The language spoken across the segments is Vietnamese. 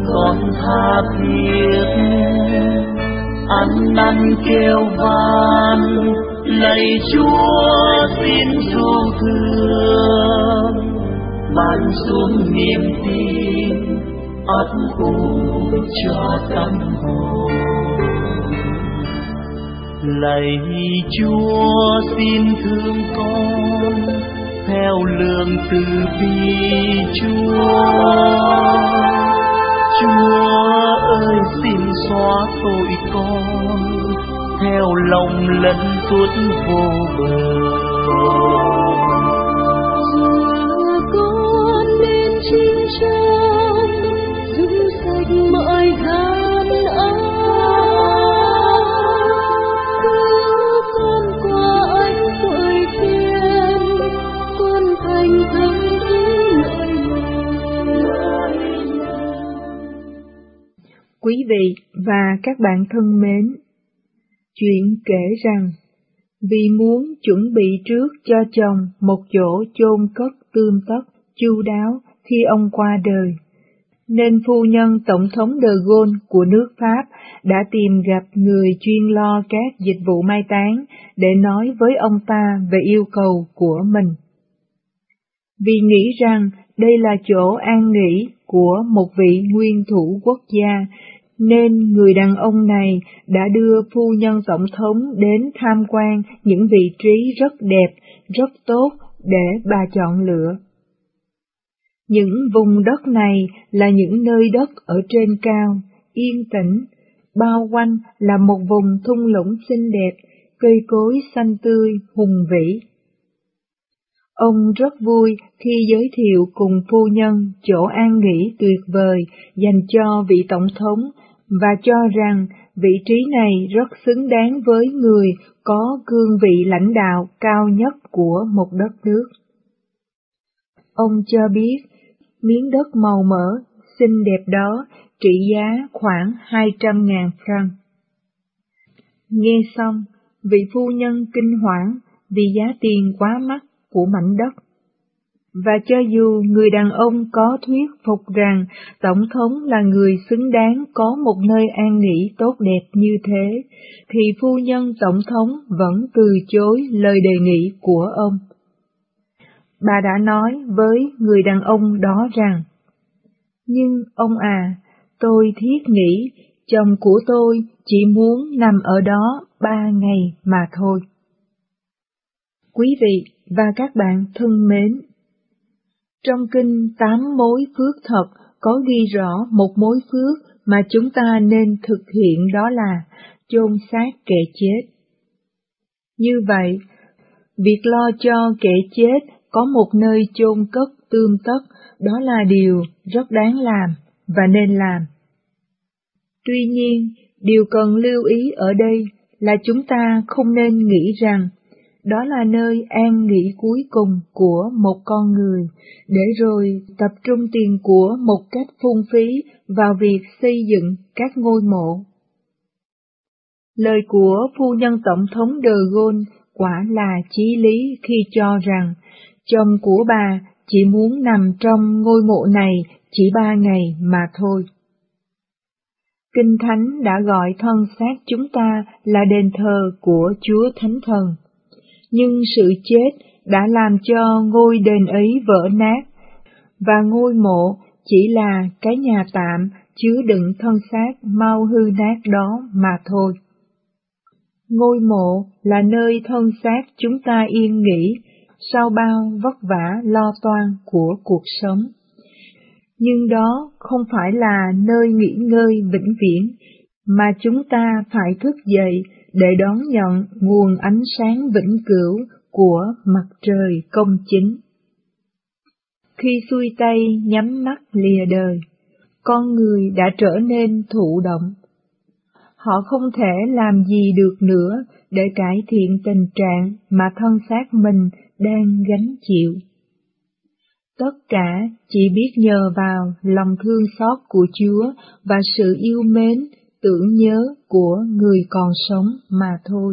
còn tha thiết, ăn năn kêu van lạy Chúa xin tru thương, ban xuống niềm tin ấp ủ cho tâm hồn. Lạy Chúa xin thương con theo lương từ bi Chúa. Chúa ơi xin xóa tội con theo lòng lẫn tuốt vô bờ. Giờ con nên chinh trong dung sạch mọi gian ác, cứu con qua ánh tội thiên, con thành tâm Quý vị và các bạn thân mến, chuyện kể rằng vì muốn chuẩn bị trước cho chồng một chỗ chôn cất tươm tất chu đáo khi ông qua đời, nên phu nhân Tổng thống de Gaulle của nước Pháp đã tìm gặp người chuyên lo các dịch vụ mai táng để nói với ông ta về yêu cầu của mình. Vì nghĩ rằng đây là chỗ an nghỉ của một vị nguyên thủ quốc gia, nên người đàn ông này đã đưa phu nhân tổng thống đến tham quan những vị trí rất đẹp, rất tốt để bà chọn lựa. Những vùng đất này là những nơi đất ở trên cao, yên tĩnh, bao quanh là một vùng thung lũng xinh đẹp, cây cối xanh tươi, hùng vĩ. Ông rất vui khi giới thiệu cùng phu nhân chỗ an nghỉ tuyệt vời dành cho vị tổng thống và cho rằng vị trí này rất xứng đáng với người có cương vị lãnh đạo cao nhất của một đất nước. Ông cho biết miếng đất màu mỡ, xinh đẹp đó trị giá khoảng 200.000 franc. Nghe xong, vị phu nhân kinh hoảng vì giá tiền quá mắc của mảnh đất. Và cho dù người đàn ông có thuyết phục rằng tổng thống là người xứng đáng có một nơi an nghỉ tốt đẹp như thế, thì phu nhân tổng thống vẫn từ chối lời đề nghị của ông. Bà đã nói với người đàn ông đó rằng, nhưng ông à, tôi thiết nghĩ chồng của tôi chỉ muốn nằm ở đó 3 ngày mà thôi. Quý vị và các bạn thân mến, trong kinh 8 mối phước thật có ghi rõ một mối phước mà chúng ta nên thực hiện, đó là chôn xác kẻ chết. Như vậy, việc lo cho kẻ chết có một nơi chôn cất tươm tất, đó là điều rất đáng làm và nên làm. Tuy nhiên, điều cần lưu ý ở đây là chúng ta không nên nghĩ rằng đó là nơi an nghỉ cuối cùng của một con người, để rồi tập trung tiền của một cách phung phí vào việc xây dựng các ngôi mộ. Lời của phu nhân Tổng thống de Gaulle quả là chí lý khi cho rằng chồng của bà chỉ muốn nằm trong ngôi mộ này chỉ 3 ngày mà thôi. Kinh Thánh đã gọi thân xác chúng ta là đền thờ của Chúa Thánh Thần. Nhưng sự chết đã làm cho ngôi đền ấy vỡ nát, và ngôi mộ chỉ là cái nhà tạm chứa đựng thân xác mau hư nát đó mà thôi. Ngôi mộ là nơi thân xác chúng ta yên nghỉ sau bao vất vả lo toan của cuộc sống. Nhưng đó không phải là nơi nghỉ ngơi vĩnh viễn, mà chúng ta phải thức dậy để đón nhận nguồn ánh sáng vĩnh cửu của mặt trời công chính. Khi xuôi tay nhắm mắt lìa đời, con người đã trở nên thụ động. Họ không thể làm gì được nữa để cải thiện tình trạng mà thân xác mình đang gánh chịu. Tất cả chỉ biết nhờ vào lòng thương xót của Chúa và sự yêu mến, tưởng nhớ của người còn sống mà thôi.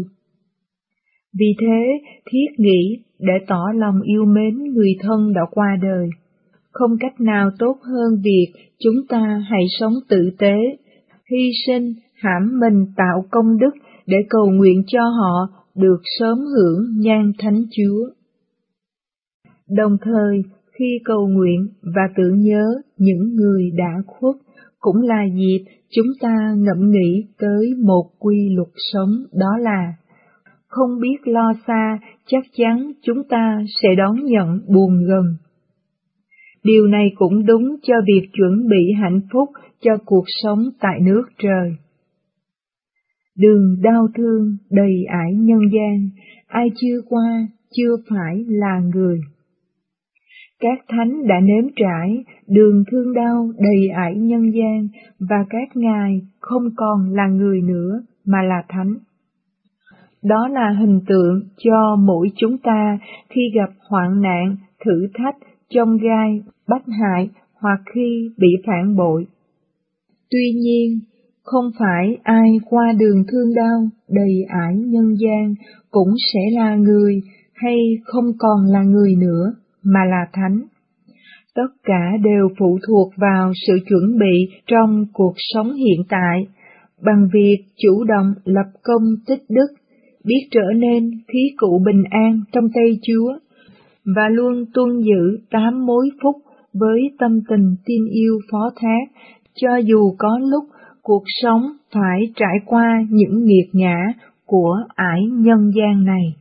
Vì thế, thiết nghĩ để tỏ lòng yêu mến người thân đã qua đời, Không cách nào tốt hơn việc chúng ta hãy sống tử tế, hy sinh, hãm mình tạo công đức để cầu nguyện cho họ được sớm hưởng nhan Thánh Chúa. Đồng thời, khi cầu nguyện và tưởng nhớ những người đã khuất, cũng là dịp chúng ta ngẫm nghĩ tới một quy luật sống, đó là không biết lo xa, chắc chắn chúng ta sẽ đón nhận buồn gần. Điều này cũng đúng cho việc chuẩn bị hạnh phúc cho cuộc sống tại nước trời. Đường đau thương đầy ải nhân gian, ai chưa qua chưa phải là người. Các thánh đã nếm trải đường thương đau đầy ải nhân gian, và các ngài không còn là người nữa mà là thánh. Đó là hình tượng cho mỗi chúng ta khi gặp hoạn nạn, thử thách, chông gai, bách hại hoặc khi bị phản bội. Tuy nhiên, không phải ai qua đường thương đau đầy ải nhân gian cũng sẽ là người hay không còn là người nữa mà là thánh. Tất cả đều phụ thuộc vào sự chuẩn bị trong cuộc sống hiện tại, bằng việc chủ động lập công tích đức, biết trở nên khí cụ bình an trong tay Chúa, và luôn tuân giữ 8 mối phúc với tâm tình tin yêu phó thác, cho dù có lúc cuộc sống phải trải qua những nghiệt ngã của ải nhân gian này.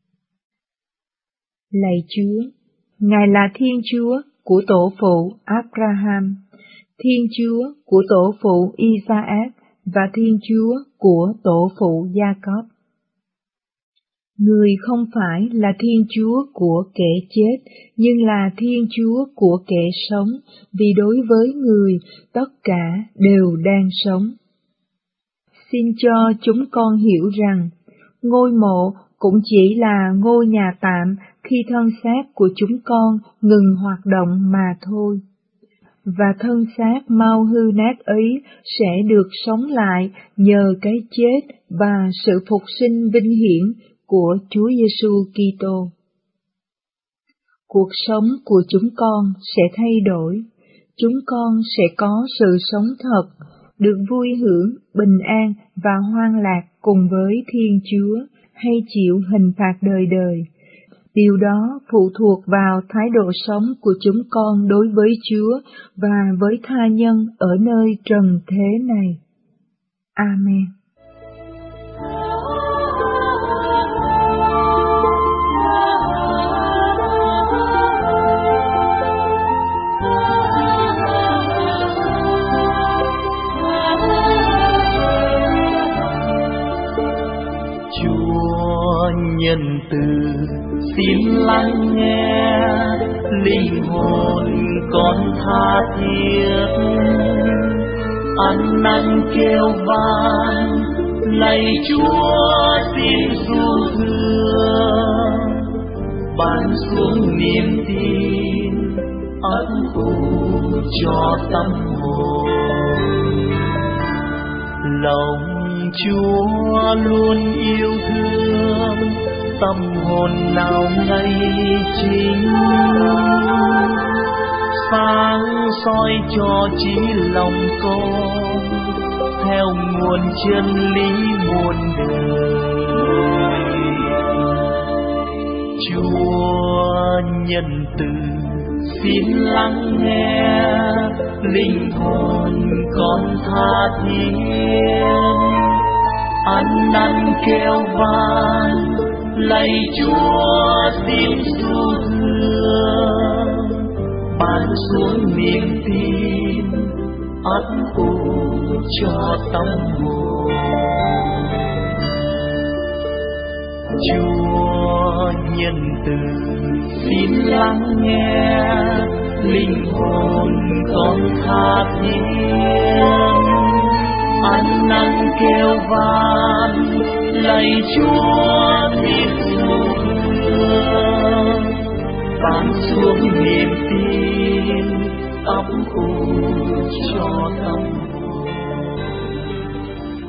Lạy Chúa, Ngài là Thiên Chúa của tổ phụ Abraham, Thiên Chúa của tổ phụ Isaac và Thiên Chúa của tổ phụ Gia-cốp. Người không phải là Thiên Chúa của kẻ chết, nhưng là Thiên Chúa của kẻ sống, vì đối với người, tất cả đều đang sống. Xin cho chúng con hiểu rằng, ngôi mộ cũng chỉ là ngôi nhà tạm khi thân xác của chúng con ngừng hoạt động mà thôi. Và thân xác mau hư nát ấy sẽ được sống lại nhờ cái chết và sự phục sinh vinh hiển của Chúa Giêsu Kitô. Cuộc sống của chúng con sẽ thay đổi, chúng con sẽ có sự sống thật, được vui hưởng, bình an và hoan lạc cùng với Thiên Chúa, hay chịu hình phạt đời đời. Điều đó phụ thuộc vào thái độ sống của chúng con đối với Chúa và với tha nhân ở nơi trần thế này. Amen. Nhân từ xin lắng nghe, linh hồn con tha thiết, ăn năn kêu van, lạy Chúa xin ru thương, ban xuống niềm tin ấp ủ cho tâm hồn. Lòng Chúa luôn yêu thương, tâm hồn nào ngây chính, sáng soi cho trí lòng con theo nguồn chân lý muôn đời. Chúa nhân từ xin lắng nghe, linh hồn con tha thiết, ăn năn kêu van, lạy Chúa xin ru thương, ban xuống niềm tin ấp ủ cho tâm hồn. Chúa nhân từ xin lắng nghe, linh hồn con tha thiết, ăn năn kêu van, lạy Chúa xin ru thương, ban xuống niềm tin ấp ủ cho tâm hồn.